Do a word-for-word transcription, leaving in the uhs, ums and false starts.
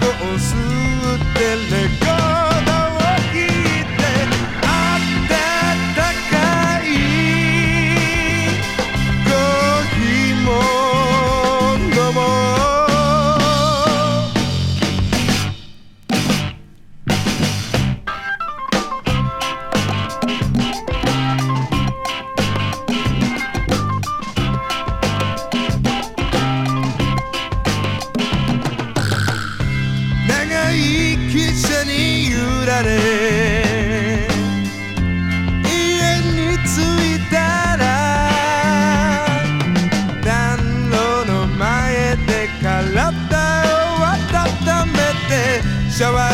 コを吸ってレコードを聴いてあったかいコーヒーも飲もう長い汽車に揺られ家に着いたら暖炉の前で体を温めてシャワー